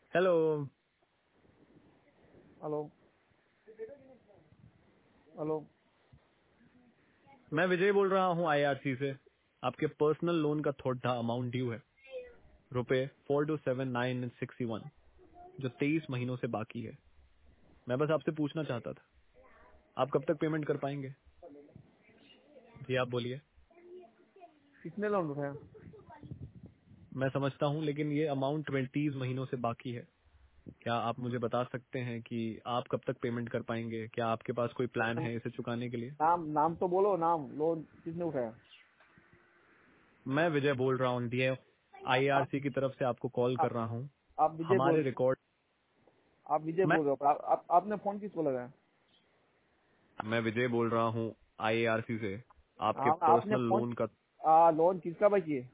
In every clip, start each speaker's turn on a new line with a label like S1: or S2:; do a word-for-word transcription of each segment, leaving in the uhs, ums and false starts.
S1: Hello.
S2: Hello hello.
S1: मैं विजय बोल रहा हूँ आईआरसी से। आपके पर्सनल लोन का थोड़ा अमाउंट ड्यू है, रुपए four two seven nine sixty one, जो तेईस महीनों से बाकी है। मैं बस आपसे पूछना चाहता था, आप कब तक पेमेंट कर पाएंगे? जी आप बोलिए।
S2: कितने लोन उठाया?
S1: मैं समझता हूँ, लेकिन ये अमाउंट ट्वेंटीज महीनों से बाकी है। क्या आप मुझे बता सकते हैं कि आप कब तक पेमेंट कर पाएंगे? क्या आपके पास कोई प्लान है इसे चुकाने के लिए?
S2: नाम नाम तो बोलो। नाम लोन किसने उठाया?
S1: मैं विजय बोल रहा हूँ, डी
S2: आप
S1: आईआरसी की तरफ से आपको कॉल कर
S2: आप,
S1: रहा हूँ।
S2: आप विजय
S1: हमारे
S2: बोल
S1: रिकॉर्ड
S2: आप विजय
S1: मैं
S2: बोल रहे हो, पर आप, आप, आपने फोन किसको लगाया?
S1: मैं विजय बोल रहा हूँ आईआरसी से। आपके
S2: हाँ, आपने
S1: पर्सनल
S2: फोन
S1: लोन का
S2: आ, लोन किसका बाकी है?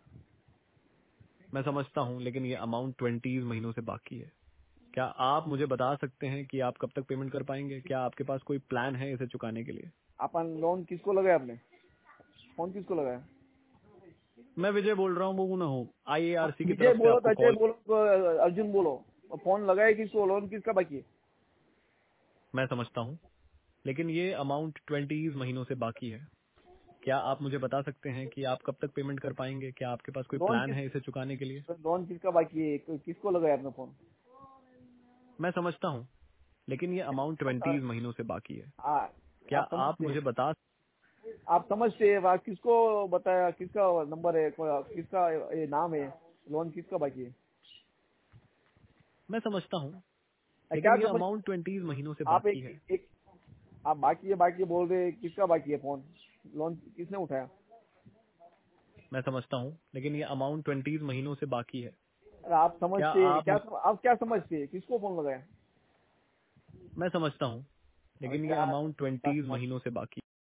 S1: मैं समझता हूँ, लेकिन ये अमाउंट ट्वेंटी महीनों से बाकी है। क्या आप मुझे बता सकते हैं कि आप कब तक पेमेंट कर पाएंगे? क्या आपके पास कोई प्लान है इसे चुकाने के लिए?
S2: अपन लोन किसको लगाया? आपने फोन किसको लगाया?
S1: मैं विजय बोल रहा हूँ, वो ना हो
S2: हाँ,
S1: आईएआरसी की
S2: विजय
S1: तरफ से
S2: बोलो तो
S1: आपको
S2: अजय
S1: कॉल।
S2: बोलो तो अर्जुन बोलो। फोन लगाया किसको? लोन किसका बाकी है?
S1: मैं समझता हूँ, लेकिन ये अमाउंट ट्वेंटी महीनों से बाकी है। क्या आप मुझे बता सकते हैं कि आप कब तक पेमेंट कर पाएंगे? क्या आपके पास कोई
S2: लोन
S1: प्लान
S2: किस
S1: है इसे चुकाने के लिए?
S2: लोन किसका बाकी है? कि- किसको लगाया आपने फोन?
S1: मैं समझता हूँ, लेकिन ये अमाउंट ट्वेंटी महीनों से बाकी है।
S2: हाँ,
S1: क्या
S2: आप
S1: आप
S2: समझते
S1: मुझे बता
S2: आप समझते हैं बात। किसको बताया? किसका नंबर है? को- किसका ये नाम है? लोन किसका बाकी है?
S1: मैं समझता हूँ,
S2: अ,
S1: लेकिन
S2: क्या
S1: ये
S2: समझ
S1: अमाउंट ट्वेंटी महीनों से
S2: आप
S1: बाकी
S2: एक,
S1: है।
S2: एक आप बाकी है बाकी बोल रहे हैं, किसका बाकी है फोन? लोन किसने उठाया?
S1: मैं समझता हूँ, लेकिन ये अमाउंट ट्वेंटी महीनों से बाकी है।
S2: अरे आप
S1: क्या
S2: समझते हैं
S1: आप
S2: क्या?
S1: मुझ
S2: सम, आप क्या समझते हैं? किसको फोन लगाया?
S1: मैं समझता हूँ,
S2: अरे
S1: लेकिन ये
S2: क्या
S1: अमाउंट
S2: क्या
S1: ट्वेंटी
S2: समझ
S1: महीनों से बाकी